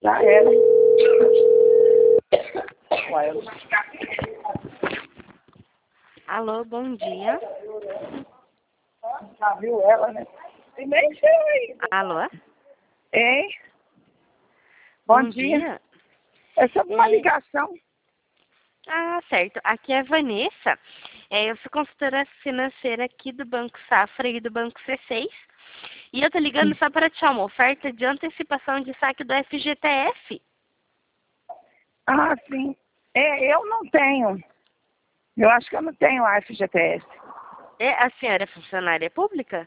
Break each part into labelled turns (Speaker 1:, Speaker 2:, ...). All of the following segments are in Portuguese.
Speaker 1: Já era. Uai, eu...
Speaker 2: Alô, bom dia.
Speaker 1: Já viu ela, né? E mexeu aí.
Speaker 2: Alô?
Speaker 1: Hein?
Speaker 2: Bom dia.
Speaker 1: É sobre uma ligação.
Speaker 2: Ah, certo. Aqui é a Vanessa. Eu sou consultora financeira aqui do Banco Safra e do Banco C6. E eu tô ligando só para te dar uma oferta de antecipação de saque do FGTS.
Speaker 1: Ah, sim. Eu não tenho. Eu acho que eu não tenho a FGTS.
Speaker 2: A senhora é funcionária pública?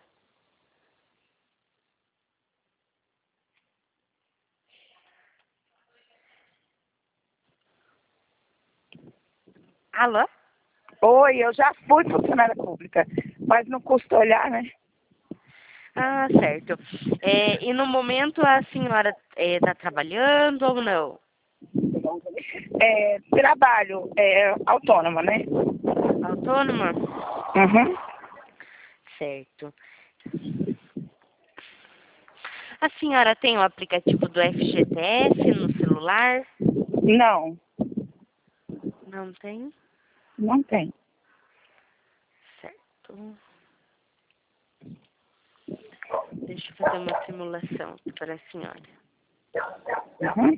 Speaker 2: Alô?
Speaker 1: Oi, eu já fui funcionária pública, mas não custa olhar, né?
Speaker 2: Ah, certo. E no momento a senhora está trabalhando ou não?
Speaker 1: Trabalho autônoma, né?
Speaker 2: Autônoma?
Speaker 1: Uhum.
Speaker 2: Certo. A senhora tem o aplicativo do FGTS no celular?
Speaker 1: Não,
Speaker 2: Não tem?
Speaker 1: não tem.
Speaker 2: Certo. Deixa eu fazer uma simulação para a senhora.
Speaker 1: Uhum.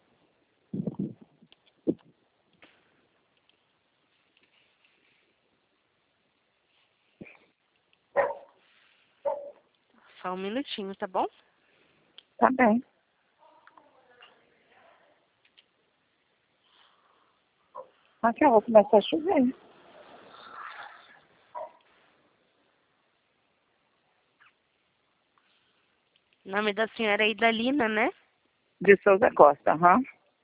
Speaker 2: Só um minutinho, tá bom?
Speaker 1: Tá bem. Daqui a pouco começar a chover.
Speaker 2: O nome da senhora é Idalina, né?
Speaker 1: De Souza Costa, aham.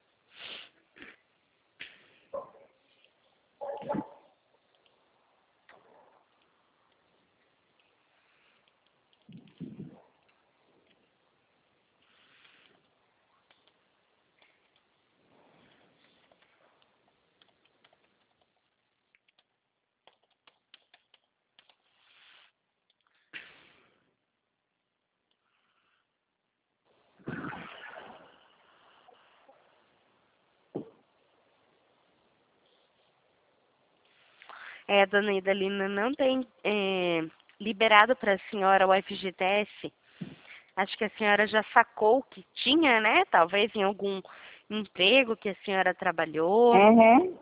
Speaker 2: A dona Idalina não tem liberado para a senhora o FGTS. Acho que a senhora já sacou que tinha, né? Talvez em algum emprego que a senhora trabalhou.
Speaker 1: Uhum.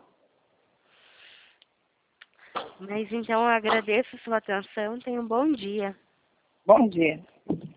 Speaker 2: Mas então eu agradeço a sua atenção. Tenha um bom dia.
Speaker 1: Bom dia.